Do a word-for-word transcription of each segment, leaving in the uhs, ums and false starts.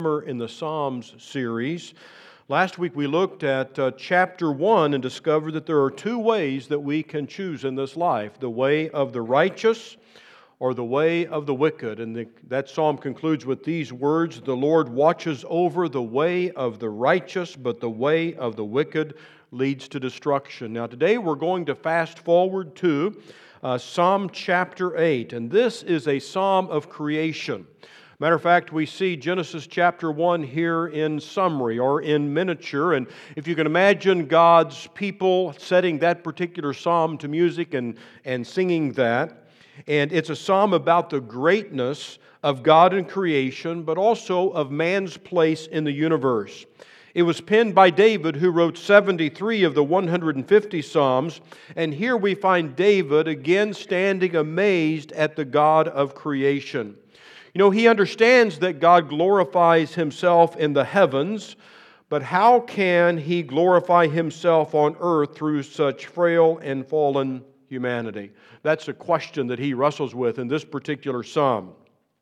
In the Psalms series. Last week we looked at uh, chapter one and discovered that there are two ways that we can choose in this life, the way of the righteous or the way of the wicked. And the, that psalm concludes with these words, "The Lord watches over the way of the righteous, but the way of the wicked leads to destruction." Now today we're going to fast forward to uh, Psalm chapter eight, and this is a psalm of creation. Matter of fact, we see Genesis chapter one here in summary or in miniature. And if you can imagine God's people setting that particular psalm to music and, and singing that. And it's a psalm about the greatness of God in creation, but also of man's place in the universe. It was penned by David, who wrote seventy-three of the one hundred fifty psalms. And here we find David again standing amazed at the God of creation. You know, he understands that God glorifies Himself in the heavens, but how can He glorify Himself on earth through such frail and fallen humanity? That's a question that he wrestles with in this particular psalm.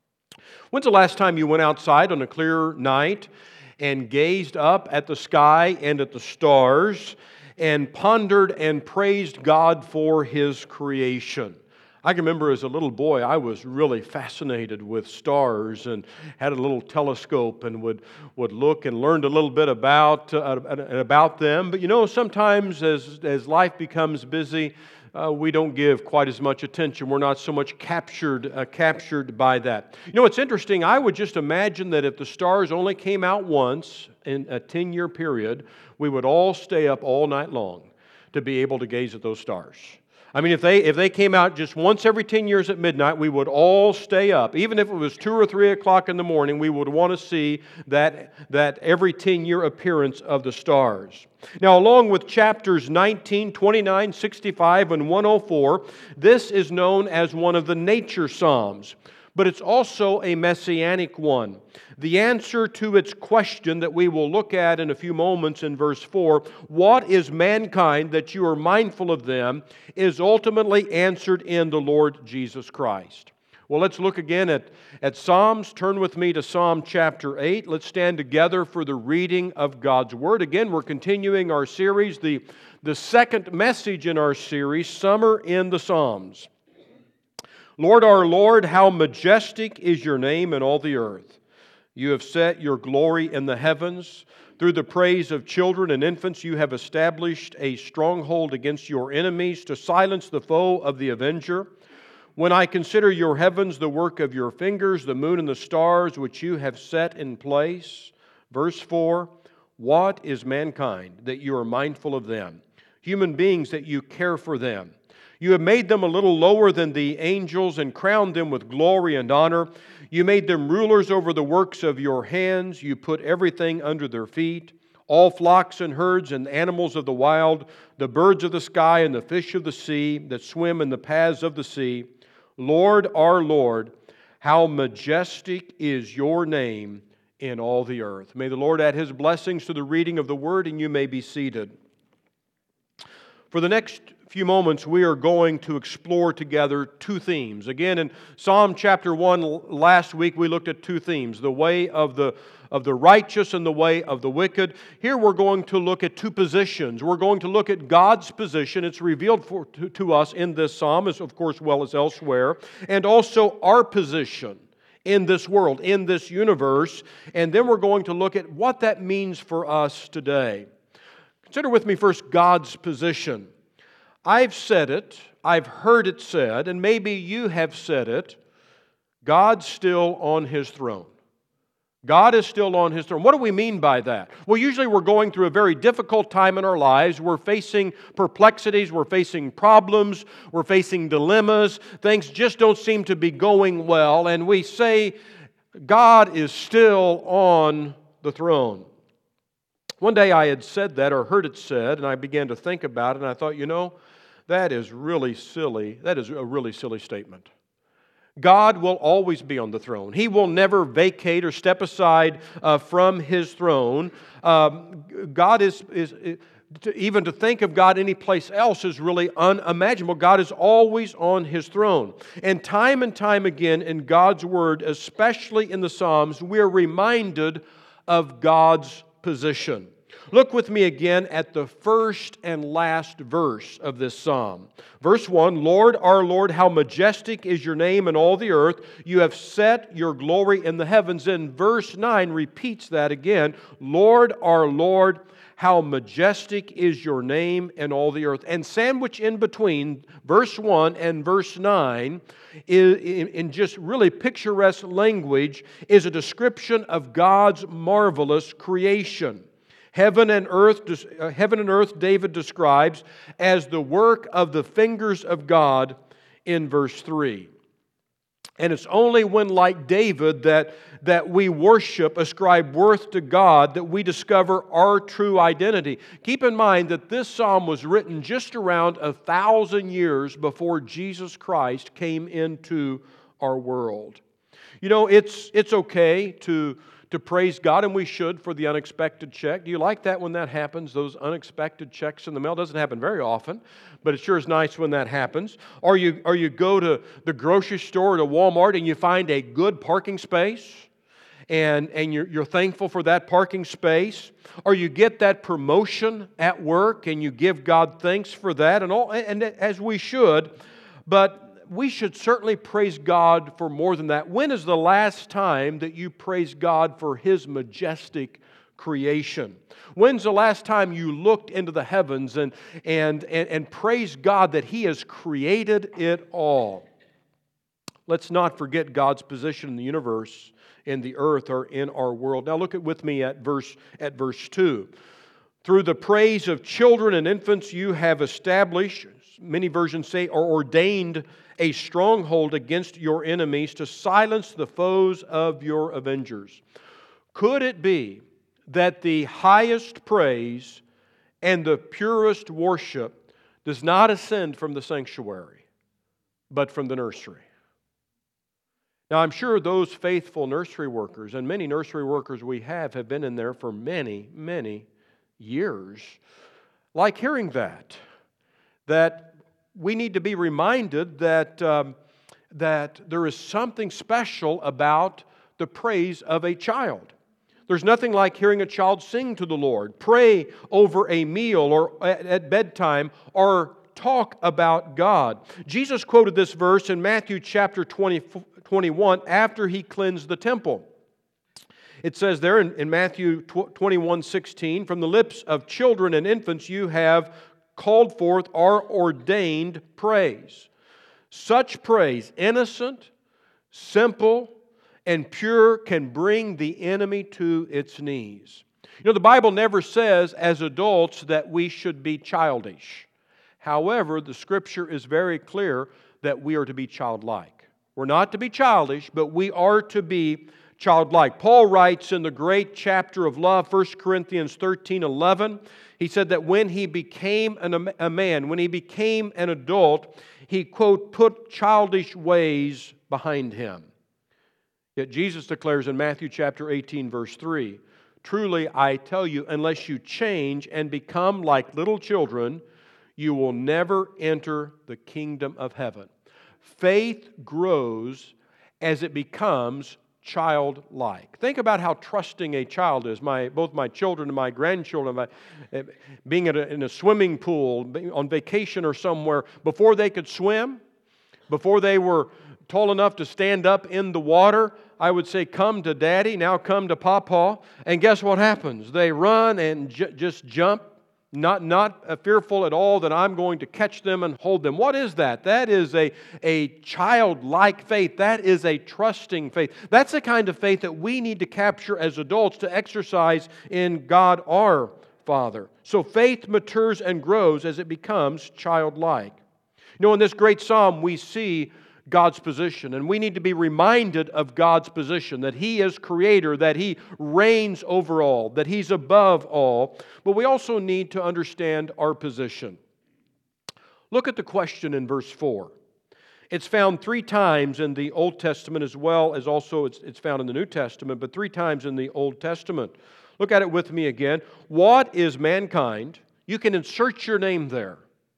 When's the last time you went outside on a clear night and gazed up at the sky and at the stars and pondered and praised God for His creation? I can remember as a little boy, I was really fascinated with stars and had a little telescope and would, would look and learned a little bit about, uh, about them. But you know, sometimes as, as life becomes busy, uh, we don't give quite as much attention. We're not so much captured, uh, captured by that. You know, it's interesting. I would just imagine that if the stars only came out once in a ten-year period, we would all stay up all night long to be able to gaze at those stars. I mean, if they if they came out just once every ten years at midnight, we would all stay up. Even if it was two or three o'clock in the morning, we would want to see that, that every ten-year appearance of the stars. Now, along with chapters nineteen, twenty-nine, sixty-five, and one oh four, this is known as one of the nature psalms. But it's also a messianic one. The answer to its question that we will look at in a few moments in verse four, what is mankind that you are mindful of them, is ultimately answered in the Lord Jesus Christ. Well, let's look again at, at Psalms. Turn with me to Psalm chapter eight. Let's stand together for the reading of God's Word. Again, we're continuing our series, the, the second message in our series, Summer in the Psalms. Lord, our Lord, how majestic is your name in all the earth. You have set your glory in the heavens. Through the praise of children and infants, you have established a stronghold against your enemies to silence the foe of the avenger. When I consider your heavens, the work of your fingers, the moon and the stars which you have set in place. Verse four, what is mankind that you are mindful of them? Human beings that you care for them. You have made them a little lower than the angels and crowned them with glory and honor. You made them rulers over the works of your hands. You put everything under their feet, all flocks and herds and animals of the wild, the birds of the sky and the fish of the sea that swim in the paths of the sea. Lord, our Lord, how majestic is your name in all the earth. May the Lord add His blessings to the reading of the Word, and you may be seated. For the next few moments, we are going to explore together two themes. Again, in Psalm chapter one last week, we looked at two themes, the way of the, of the righteous and the way of the wicked. Here we're going to look at two positions. We're going to look at God's position. It's revealed for, to, to us in this psalm, as of course well as elsewhere, and also our position in this world, in this universe. And then we're going to look at what that means for us today. Consider with me first God's position. I've said it, I've heard it said, and maybe you have said it, God's still on His throne. God is still on His throne. What do we mean by that? Well, usually we're going through a very difficult time in our lives. We're facing perplexities, we're facing problems, we're facing dilemmas. Things just don't seem to be going well, and we say, God is still on the throne. One day I had said that or heard it said, and I began to think about it, and I thought, you know, that is really silly. That is a really silly statement. God will always be on the throne. He will never vacate or step aside uh, from His throne. Um, God is, is, to, even to think of God any place else is really unimaginable. God is always on His throne. And time and time again in God's Word, especially in the Psalms, we are reminded of God's position. Look with me again at the first and last verse of this psalm. Verse one, Lord, our Lord, how majestic is your name in all the earth. You have set your glory in the heavens. And verse nine repeats that again. Lord, our Lord, how majestic is your name in all the earth. And sandwiched in between verse one and verse nine, in just really picturesque language, is a description of God's marvelous creation. Heaven and earth, uh, heaven and earth, David describes as the work of the fingers of God in verse three. And it's only when, like David, that, that we worship, ascribe worth to God, that we discover our true identity. Keep in mind that this psalm was written just around a thousand years before Jesus Christ came into our world. You know, it's, it's okay to... to praise God, and we should, for the unexpected check. Do you like that when that happens, those unexpected checks in the mail? It doesn't happen very often, but it sure is nice when that happens. Or you, or you go to the grocery store or to Walmart and you find a good parking space, and, and you're, you're thankful for that parking space. Or you get that promotion at work and you give God thanks for that, and all, and as we should, but we should certainly praise God for more than that. When is the last time that you praised God for His majestic creation? When's the last time you looked into the heavens and, and, and, and praised God that He has created it all? Let's not forget God's position in the universe, in the earth, or in our world. Now look at with me at verse, at verse two. Through the praise of children and infants you have established, many versions say, or ordained a stronghold against your enemies to silence the foes of your avengers. Could it be that the highest praise and the purest worship does not ascend from the sanctuary, but from the nursery? Now, I'm sure those faithful nursery workers, and many nursery workers we have, have been in there for many, many years, like hearing that, that we need to be reminded that, um, that there is something special about the praise of a child. There's nothing like hearing a child sing to the Lord, pray over a meal or at, at bedtime, or talk about God. Jesus quoted this verse in Matthew chapter twenty, twenty-one after He cleansed the temple. It says there in, in Matthew twenty-one sixteen, from the lips of children and infants you have called forth our ordained praise. Such praise, innocent, simple, and pure, can bring the enemy to its knees. You know, the Bible never says as adults that we should be childish. However, the Scripture is very clear that we are to be childlike. We're not to be childish, but we are to be childlike. Paul writes in the great chapter of love, First Corinthians thirteen eleven, he said that when he became an, a man, when he became an adult, he, quote, put childish ways behind him. Yet Jesus declares in Matthew chapter eighteen, verse three, truly I tell you, unless you change and become like little children, you will never enter the kingdom of heaven. Faith grows as it becomes childlike. Think about how trusting a child is. My, both my children and my grandchildren, my, being at a, in a swimming pool, on vacation or somewhere, before they could swim, before they were tall enough to stand up in the water, I would say, come to Daddy, now come to Papa. And guess what happens? They run and j- just jump, not, not fearful at all that I'm going to catch them and hold them. What is that? That is a, a childlike faith. That is a trusting faith. That's the kind of faith that we need to capture as adults to exercise in God our Father. So faith matures and grows as it becomes childlike. You know, in this great psalm, we see God's position, and we need to be reminded of God's position, that He is Creator, that He reigns over all, that He's above all. But we also need to understand our position. Look at the question in verse four. It's found three times in the Old Testament, as well as also it's, it's found in the New Testament, but three times in the Old Testament. Look at it with me again. What is mankind? You can insert your name there.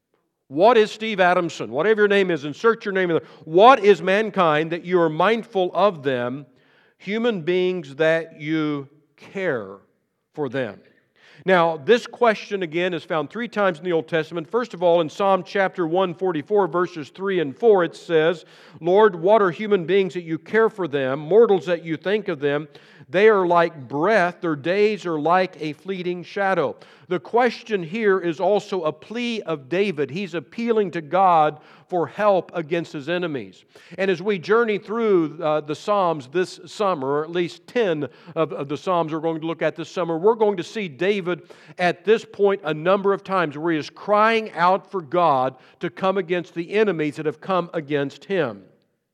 What is Steve Adamson? Whatever your name is, insert your name in there. What is mankind that you are mindful of them? Human beings that you care for them. Now, this question again is found three times in the Old Testament. First of all, in Psalm chapter one forty-four, verses three and four, it says, Lord, what are human beings that you care for them, mortals that you think of them? They are like breath, their days are like a fleeting shadow. The question here is also a plea of David. He's appealing to God for help against his enemies. And as we journey through uh, the Psalms this summer, or at least ten of, of the Psalms we're going to look at this summer, we're going to see David at this point a number of times where he is crying out for God to come against the enemies that have come against him.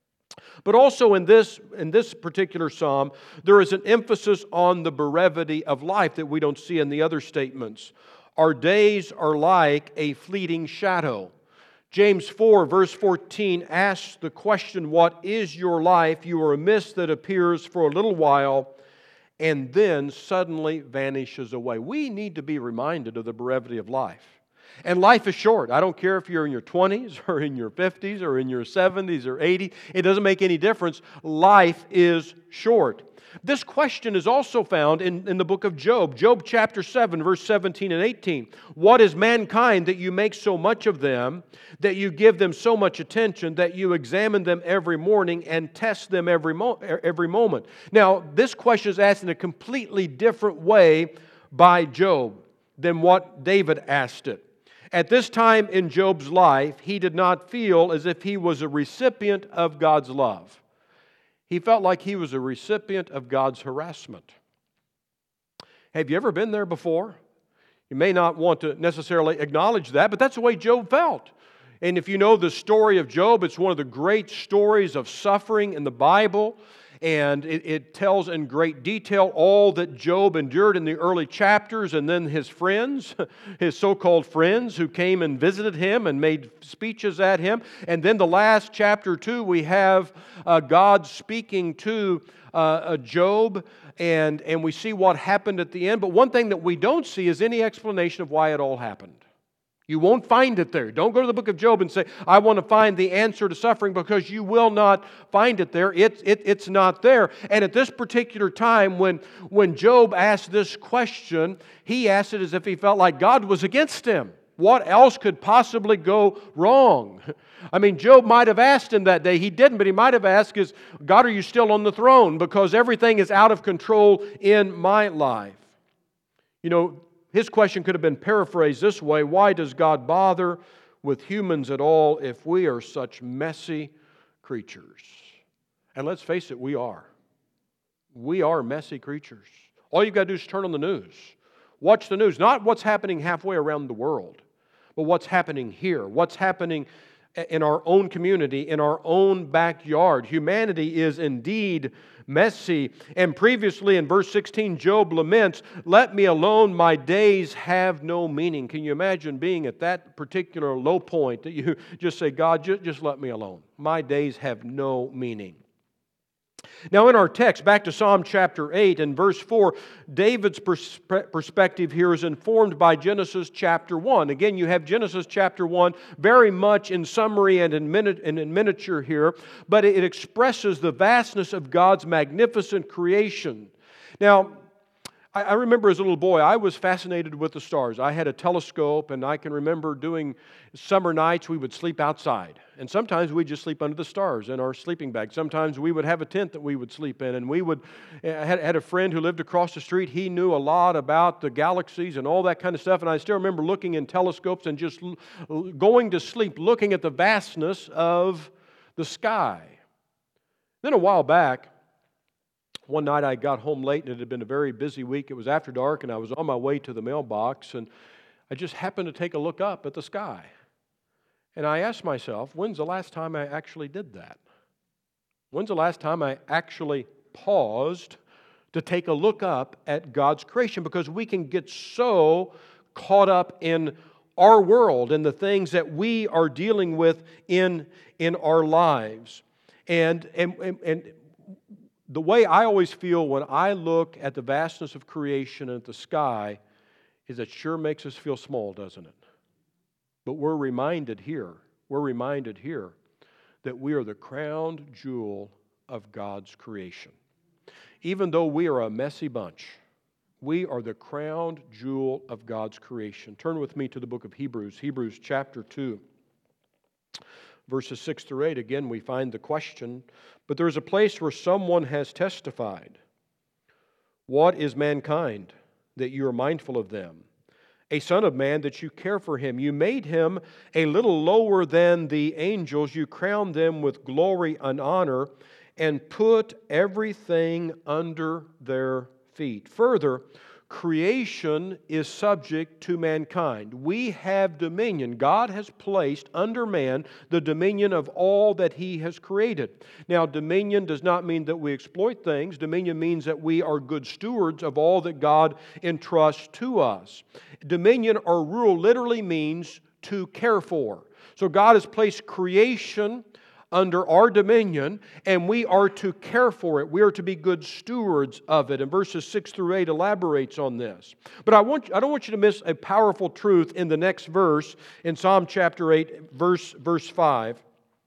But also in this, in this particular psalm, there is an emphasis on the brevity of life that we don't see in the other statements. Our days are like a fleeting shadow. James four, verse fourteen asks the question, what is your life? You are a mist that appears for a little while and then suddenly vanishes away. We need to be reminded of the brevity of life. And life is short. I don't care if you're in your twenties or in your fifties or in your seventies or eighties. It doesn't make any difference. Life is short. This question is also found in, in the book of Job. Job chapter seven, verse seventeen and eighteen. What is mankind that you make so much of them, that you give them so much attention, that you examine them every morning and test them every, mo- every moment? Now, this question is asked in a completely different way by Job than what David asked it. At this time in Job's life, he did not feel as if he was a recipient of God's love. He felt like he was a recipient of God's harassment. Have you ever been there before? You may not want to necessarily acknowledge that, but that's the way Job felt. And if you know the story of Job, it's one of the great stories of suffering in the Bible. And it, it tells in great detail all that Job endured in the early chapters, and then his friends, his so-called friends who came and visited him and made speeches at him. And then the last chapter two, we have uh, God speaking to uh, Job, and, and we see what happened at the end. But one thing that we don't see is any explanation of why it all happened. You won't find it there. Don't go to the book of Job and say, I want to find the answer to suffering, because you will not find it there. It, it, it's not there. And at this particular time, when, when Job asked this question, he asked it as if he felt like God was against him. What else could possibly go wrong? I mean, Job might have asked in that day. He didn't, but he might have asked, is, God, are you still on the throne? Because everything is out of control in my life. You know, his question could have been paraphrased this way: why does God bother with humans at all if we are such messy creatures? And let's face it, we are. We are messy creatures. All you've got to do is turn on the news. Watch the news. Not what's happening halfway around the world, but what's happening here. What's happening in our own community, in our own backyard. Humanity is indeed messy. And previously in verse sixteen, Job laments, let me alone, my days have no meaning. Can you imagine being at that particular low point that you just say, God, just, just let me alone. My days have no meaning. Now in our text, back to Psalm chapter eight and verse four, David's perspe- perspective here is informed by Genesis chapter one. Again, you have Genesis chapter one very much in summary and in, min- and in miniature here, but it expresses the vastness of God's magnificent creation. Now, I, I remember as a little boy, I was fascinated with the stars. I had a telescope, and I can remember doing summer nights, we would sleep outside. And sometimes we'd just sleep under the stars in our sleeping bag. Sometimes we would have a tent that we would sleep in. And we would, I had, had a friend who lived across the street. He knew a lot about the galaxies and all that kind of stuff. And I still remember looking in telescopes and just l- going to sleep, looking at the vastness of the sky. Then a while back, one night I got home late, and it had been a very busy week. It was after dark, and I was on my way to the mailbox, and I just happened to take a look up at the sky. And I asked myself, when's the last time I actually did that? When's the last time I actually paused to take a look up at God's creation? Because we can get so caught up in our world and the things that we are dealing with in, in our lives. And, and, and, and the way I always feel when I look at the vastness of creation and at the sky is it sure makes us feel small, doesn't it? But we're reminded here, we're reminded here that we are the crowned jewel of God's creation. Even though we are a messy bunch, we are the crowned jewel of God's creation. Turn with me to the book of Hebrews, Hebrews chapter two, verses six through eight. Again, we find the question, but there is a place where someone has testified. What is mankind, that you are mindful of them? A son of man, that you care for him. You made him a little lower than the angels. You crowned them with glory and honor, and put everything under their feet. Further, creation is subject to mankind. We have dominion. God has placed under man the dominion of all that He has created. Now, dominion does not mean that we exploit things. Dominion means that we are good stewards of all that God entrusts to us. Dominion or rule literally means to care for. So God has placed creation under our dominion, and we are to care for it. We are to be good stewards of it. And verses six through eight elaborates on this. But I want I don't want you to miss a powerful truth in the next verse, in Psalm chapter eight, verse, verse five,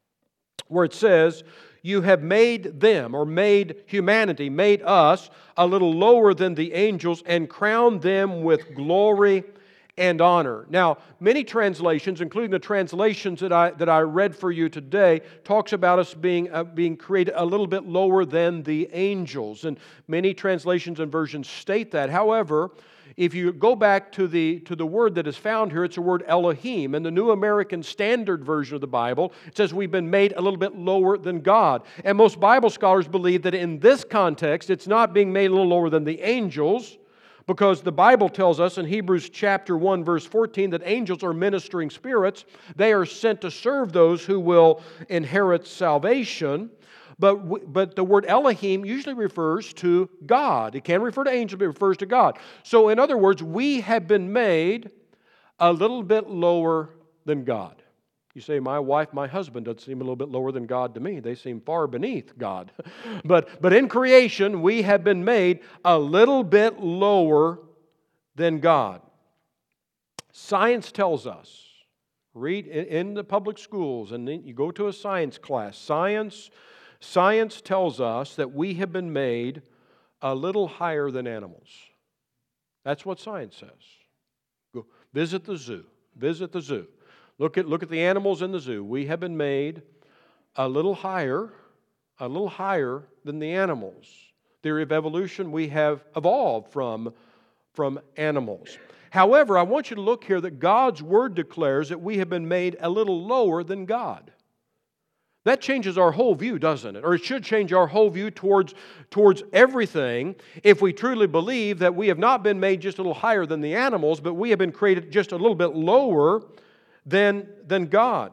where it says, you have made them, or made humanity, made us, a little lower than the angels, and crowned them with glory and honor. Now, many translations, including the translations that I that I read for you today, talks about us being uh, being created a little bit lower than the angels, and many translations and versions state that. However, if you go back to the to the word that is found here, it's the word Elohim. In the New American Standard Version of the Bible, it says we've been made a little bit lower than God. And most Bible scholars believe that in this context, it's not being made a little lower than the angels, because the Bible tells us in Hebrews chapter one, verse fourteen, that angels are ministering spirits. They are sent to serve those who will inherit salvation. But, but the word Elohim usually refers to God. It can refer to angels, but it refers to God. So in other words, we have been made a little bit lower than God. You say, my wife, my husband doesn't seem a little bit lower than God to me. They seem far beneath God. but, but in creation, we have been made a little bit lower than God. Science tells us, read in the public schools, and then you go to a science class. Science, science tells us that we have been made a little higher than animals. That's what science says. Go visit the zoo. Visit the zoo. Look at, look at the animals in the zoo. We have been made a little higher, a little higher than the animals. Theory of evolution, we have evolved from, from animals. However, I want you to look here that God's Word declares that we have been made a little lower than God. That changes our whole view, doesn't it? Or it should change our whole view towards, towards everything if we truly believe that we have not been made just a little higher than the animals, but we have been created just a little bit lower than, than God.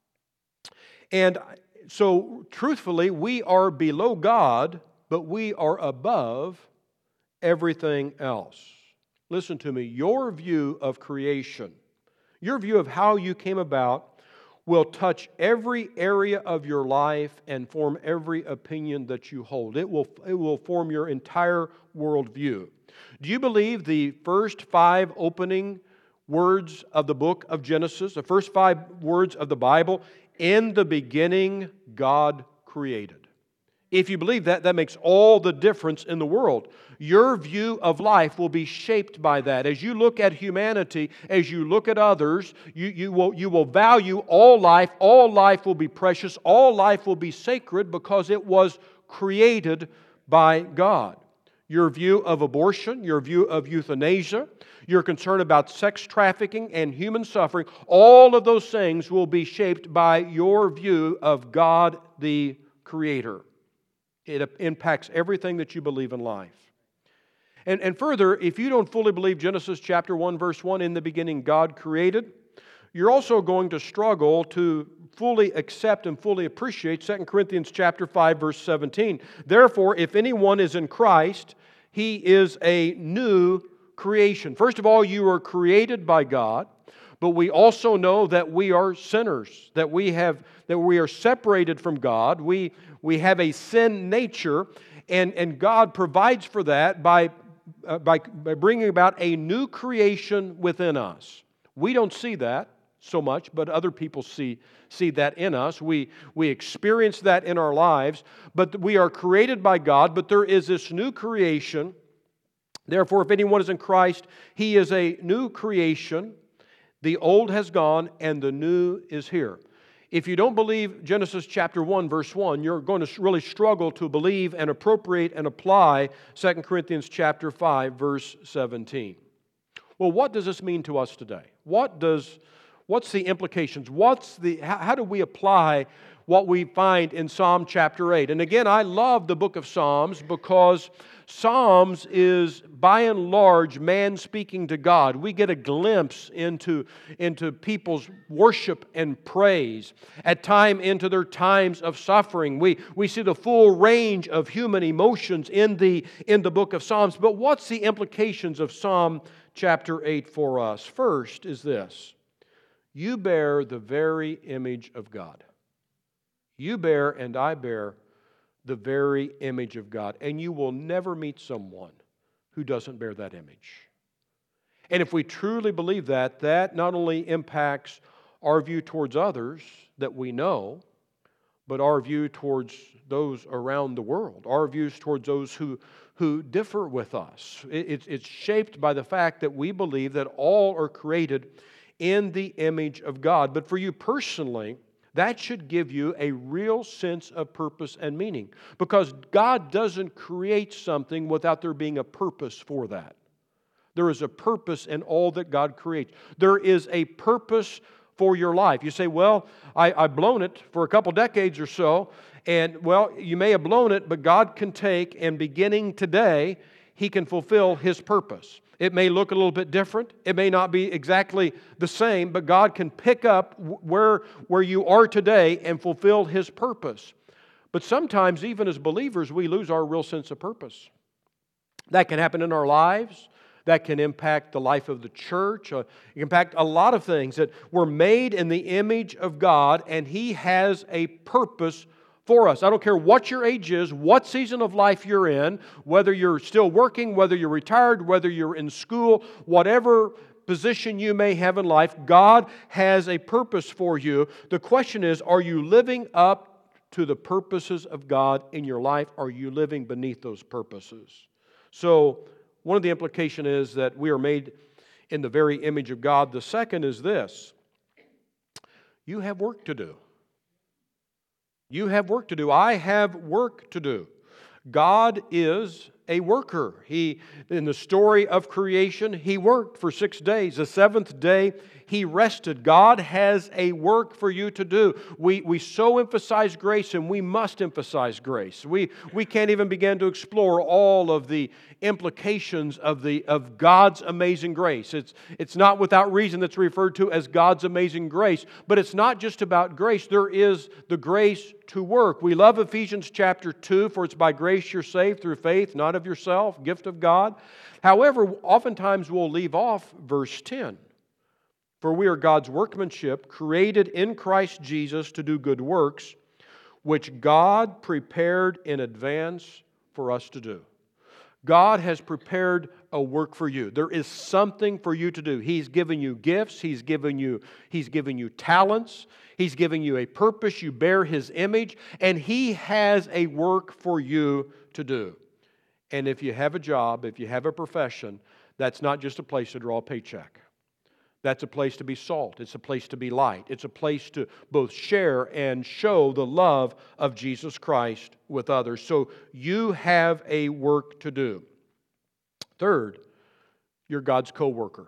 And so, truthfully, we are below God, but we are above everything else. Listen to me. Your view of creation, your view of how you came about, will touch every area of your life and form every opinion that you hold. It will, it will form your entire worldview. Do you believe the first five opening words of the book of Genesis, the first five words of the Bible, in the beginning God created? If you believe that, that makes all the difference in the world. Your view of life will be shaped by that. As you look at humanity, as you look at others, you, you, will, you will value all life. All life will be precious. All life will be sacred because it was created by God. Your view of abortion, your view of euthanasia, your concern about sex trafficking and human suffering, all of those things will be shaped by your view of God the Creator. It impacts everything that you believe in life. And, and further, if you don't fully believe Genesis chapter one, verse one, in the beginning God created, you're also going to struggle to fully accept and fully appreciate Second Corinthians chapter five, verse seventeen. Therefore, if anyone is in Christ, he is a new creation. First of all, you are created by God, but we also know that we are sinners, that we have that we are separated from God. We we have a sin nature, and, and God provides for that by uh, by, by bringing about a new creation within us. We don't see that so much, but other people see, see that in us. We, we experience that in our lives, but we are created by God, but there is this new creation. Therefore, if anyone is in Christ, he is a new creation. The old has gone, and the new is here. If you don't believe Genesis chapter one, verse one, you're going to really struggle to believe and appropriate and apply Second Corinthians chapter five, verse seventeen. Well, what does this mean to us today? What does, what's the implications? What's the, how, how do we apply what we find in Psalm chapter eight? And again, I love the book of Psalms because Psalms is, by and large, man speaking to God. We get a glimpse into, into people's worship and praise, at time into their times of suffering. We, we see the full range of human emotions in the, in the book of Psalms. But what's the implications of Psalm chapter eight for us? First is this: you bear the very image of God. You bear and I bear the very image of God. And you will never meet someone who doesn't bear that image. And if we truly believe that, that not only impacts our view towards others that we know, but our view towards those around the world, our views towards those who, who differ with us. It, it's shaped by the fact that we believe that all are created in the image of God. But for you personally, that should give you a real sense of purpose and meaning, because God doesn't create something without there being a purpose for that. There is a purpose in all that God creates. There is a purpose for your life. You say, well, I, I've blown it for a couple decades or so, and well, you may have blown it, but God can take, and beginning today, He can fulfill His purpose. It may look a little bit different. It may not be exactly the same, but God can pick up where, where you are today and fulfill His purpose. But sometimes, even as believers, we lose our real sense of purpose. That can happen in our lives. That can impact the life of the church. Uh, it can impact a lot of things. That we're made in the image of God, and He has a purpose for us. I don't care what your age is, what season of life you're in, whether you're still working, whether you're retired, whether you're in school, whatever position you may have in life, God has a purpose for you. The question is, are you living up to the purposes of God in your life? Are you living beneath those purposes? So, one of the implications is that we are made in the very image of God. The second is this: you have work to do. You have work to do. I have work to do. God is a worker. He, in the story of creation, He worked for six days. The seventh day, He rested. God has a work for you to do. We, we so emphasize grace, and we must emphasize grace. We, we can't even begin to explore all of the implications of, the, of God's amazing grace. It's, it's not without reason that's referred to as God's amazing grace, but it's not just about grace. There is the grace to work. We love Ephesians chapter two, for it's by grace you're saved through faith, not of yourself, gift of God. However, oftentimes we'll leave off verse ten. For we are God's workmanship, created in Christ Jesus to do good works, which God prepared in advance for us to do. God has prepared a work for you. There is something for you to do. He's given you gifts. He's given you, He's given you talents. He's giving you a purpose. You bear His image. And He has a work for you to do. And if you have a job, if you have a profession, that's not just a place to draw a paycheck. That's a place to be salt. It's a place to be light. It's a place to both share and show the love of Jesus Christ with others. So you have a work to do. Third, you're God's co-worker.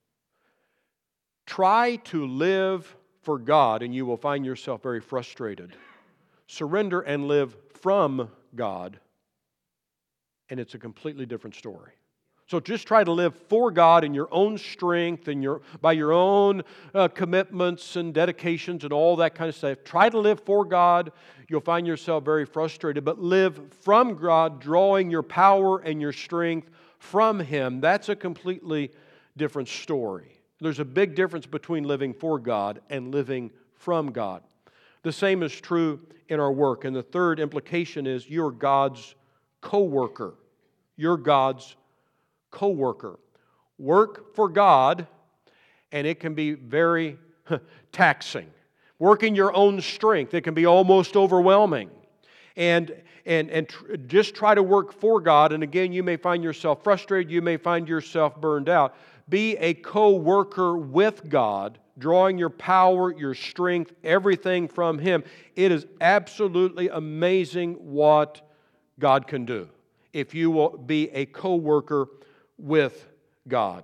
Try to live for God and you will find yourself very frustrated. Surrender and live from God, and it's a completely different story. So just try to live for God in your own strength and your by your own uh, commitments and dedications and all that kind of stuff. Try to live for God. You'll find yourself very frustrated. But live from God, drawing your power and your strength from Him. That's a completely different story. There's a big difference between living for God and living from God. The same is true in our work. And the third implication is you're God's co-worker. You're God's co-worker. Work for God, and it can be very taxing. Work in your own strength, it can be almost overwhelming. And, and, and tr- just try to work for God, and again, you may find yourself frustrated, you may find yourself burned out. Be a co-worker with God, drawing your power, your strength, everything from Him. It is absolutely amazing what God can do if you will be a co-worker with God.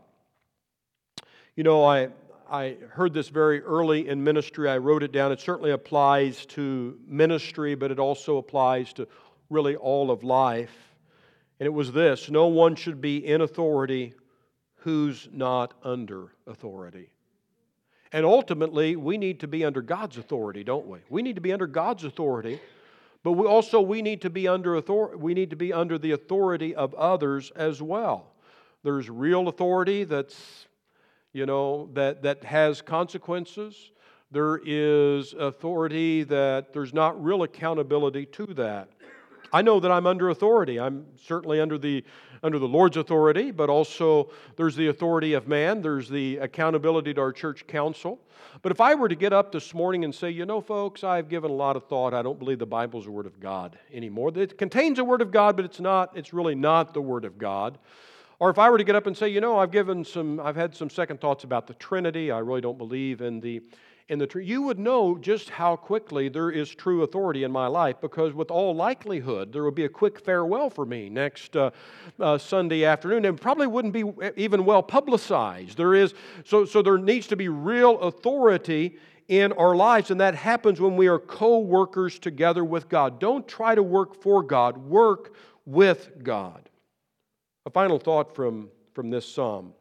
You know, I, I heard this very early in ministry. I wrote it down. It certainly applies to ministry, but it also applies to really all of life. And it was this: no one should be in authority who's not under authority. And ultimately, we need to be under God's authority, don't we? We need to be under God's authority, but we also we need to be under authority. We need to be under the authority of others as well. There's real authority that's, you know, that that has consequences. There is authority that there's not real accountability to that. I know that I'm under authority. I'm certainly under the under the Lord's authority, but also there's the authority of man. There's the accountability to our church council. But if I were to get up this morning and say, you know, folks, I've given a lot of thought. I don't believe the Bible's the Word of God anymore. It contains the Word of God, but it's not. It's really not the Word of God. Or if I were to get up and say, you know, I've given some, I've had some second thoughts about the Trinity. I really don't believe in the in the Trinity. You would know just how quickly there is true authority in my life, because with all likelihood there will be a quick farewell for me next uh, uh, Sunday afternoon, and probably wouldn't be even well publicized. There is so so there needs to be real authority in our lives, and that happens when we are co-workers together with God. Don't try to work for God, work with God. A final thought from, from this psalm.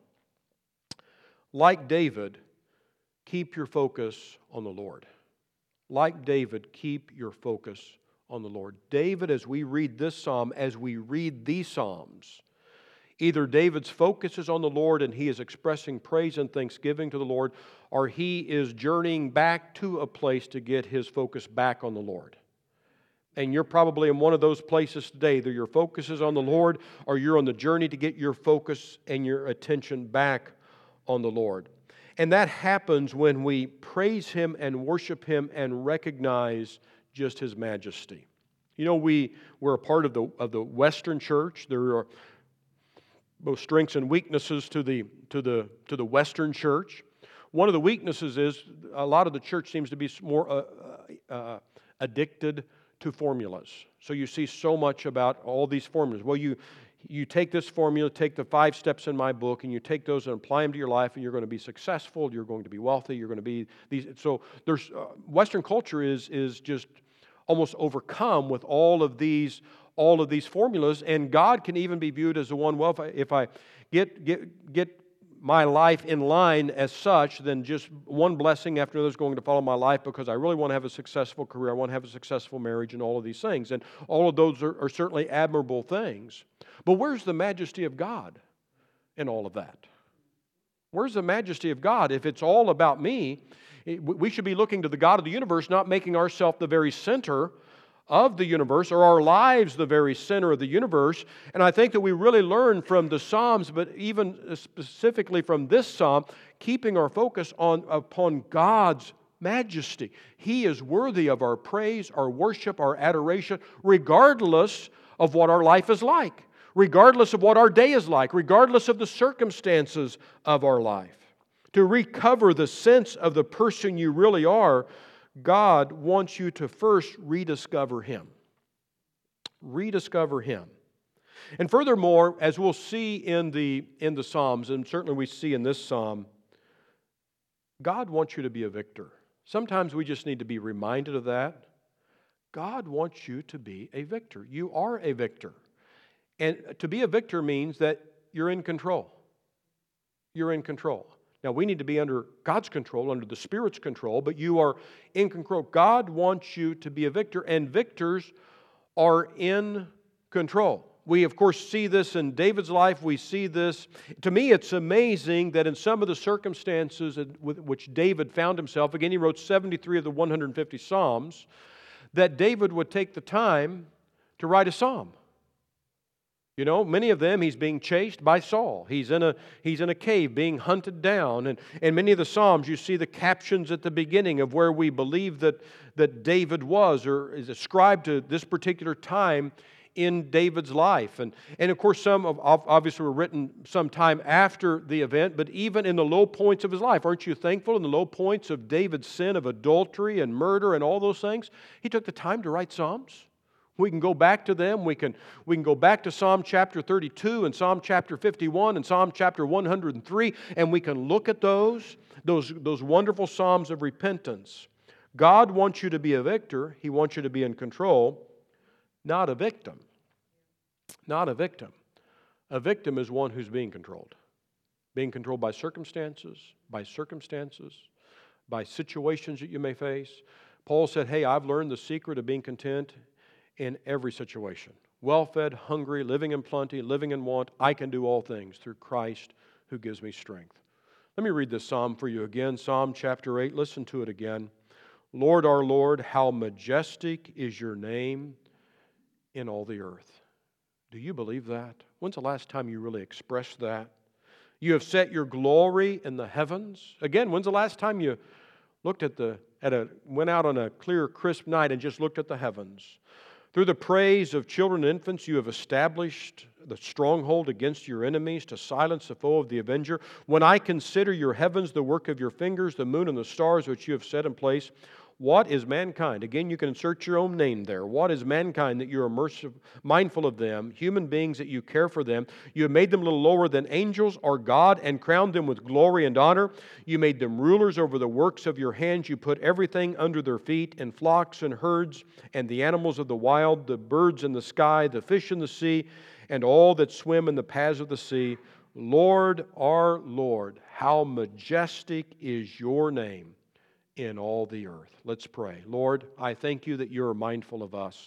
Like David, keep your focus on the Lord. Like David, keep your focus on the Lord. David, as we read this psalm, as we read these psalms, either David's focus is on the Lord and he is expressing praise and thanksgiving to the Lord, or he is journeying back to a place to get his focus back on the Lord. And you're probably in one of those places today. Either your focus is on the Lord, or you're on the journey to get your focus and your attention back on the Lord. And that happens when we praise Him and worship Him and recognize just His majesty. You know, we, we're a part of the, of the Western church. There are both strengths and weaknesses to the, to the, to the Western church. One of the weaknesses is a lot of the church seems to be more uh, uh, addicted to formulas. So you see so much about all these formulas. Well, you you take this formula, take the five steps in my book, and you take those and apply them to your life, and you're going to be successful, you're going to be wealthy, you're going to be these. So there's uh, Western culture is is just almost overcome with all of these all of these formulas, and God can even be viewed as the one. Well, if I, if I get get get my life in line as such, then just one blessing after another is going to follow my life, because I really want to have a successful career, I want to have a successful marriage, and all of these things. And all of those are, are certainly admirable things. But where's the majesty of God in all of that? Where's the majesty of God? If it's all about me, we should be looking to the God of the universe, not making ourselves the very center of the universe, or our lives the very center of the universe. And I think that we really learn from the Psalms, but even specifically from this psalm, keeping our focus on upon God's majesty. He is worthy of our praise, our worship, our adoration, regardless of what our life is like, regardless of what our day is like, regardless of the circumstances of our life. To recover the sense of the person you really are, God wants you to first rediscover Him. Rediscover Him. And furthermore, as we'll see in the, in the Psalms, and certainly we see in this psalm, God wants you to be a victor. Sometimes we just need to be reminded of that. God wants you to be a victor. You are a victor. And to be a victor means that you're in control. You're in control. Now, we need to be under God's control, under the Spirit's control, but you are in control. God wants you to be a victor, and victors are in control. We, of course, see this in David's life. We see this. To me, it's amazing that in some of the circumstances with which David found himself, again, he wrote seventy-three of the one hundred fifty Psalms, that David would take the time to write a psalm. You know, many of them he's being chased by Saul. He's in a, he's in a cave being hunted down. And, and many of the Psalms, you see the captions at the beginning of where we believe that, that David was or is ascribed to this particular time in David's life. And, and of course, some of, obviously were written some time after the event, but even in the low points of his life. Aren't you thankful in the low points of David's sin of adultery and murder and all those things? He took the time to write Psalms. We can go back to them. We can, we can go back to Psalm chapter thirty-two and Psalm chapter fifty-one and Psalm chapter one hundred three, and we can look at those, those, those wonderful Psalms of repentance. God wants you to be a victor. He wants you to be in control, not a victim. Not a victim. A victim is one who's being controlled. Being controlled by circumstances, by circumstances, by situations that you may face. Paul said, hey, I've learned the secret of being content in every situation. Well-fed, hungry, living in plenty, living in want, I can do all things through Christ who gives me strength. Let me read this psalm for you again, Psalm chapter eight. Listen to it again. Lord, our Lord, how majestic is your name in all the earth. Do you believe that? When's the last time you really expressed that? You have set your glory in the heavens. Again, when's the last time you looked at the, at a, went out on a clear, crisp night and just looked at the heavens? Through the praise of children and infants, you have established the stronghold against your enemies to silence the foe of the avenger. When I consider your heavens, the work of your fingers, the moon and the stars which you have set in place, what is mankind? Again, you can insert your own name there. What is mankind that you are merciful, mindful of them, human beings that you care for them? You have made them a little lower than angels or God and crowned them with glory and honor. You made them rulers over the works of your hands. You put everything under their feet, and flocks and herds and the animals of the wild, the birds in the sky, the fish in the sea, and all that swim in the paths of the sea. Lord, our Lord, how majestic is your name in all the earth. Let's pray. Lord, I thank you that you are mindful of us.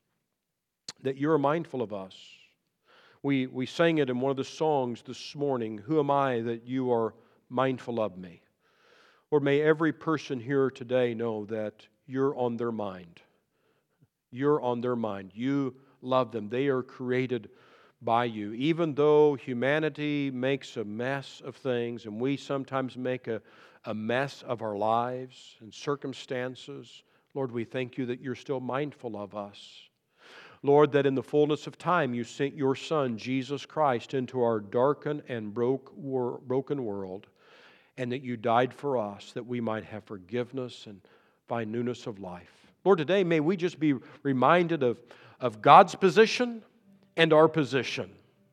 That you are mindful of us. We, we sang it in one of the songs this morning, Who am I that you are mindful of me? Lord, may every person here today know that you're on their mind. You're on their mind. You love them. They are created by you. Even though humanity makes a mess of things, and we sometimes make a a mess of our lives and circumstances, Lord, we thank you that you're still mindful of us. Lord, that in the fullness of time you sent your Son, Jesus Christ, into our darkened and broke wor- broken world, and that you died for us that we might have forgiveness and find newness of life. Lord, today may we just be reminded of, of God's position and our position.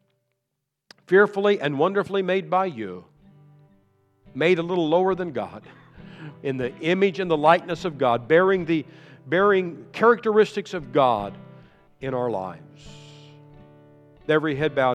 Fearfully and wonderfully made by you. Made a little lower than God, in the image and the likeness of God, bearing the bearing characteristics of God in our lives. Every head bowed.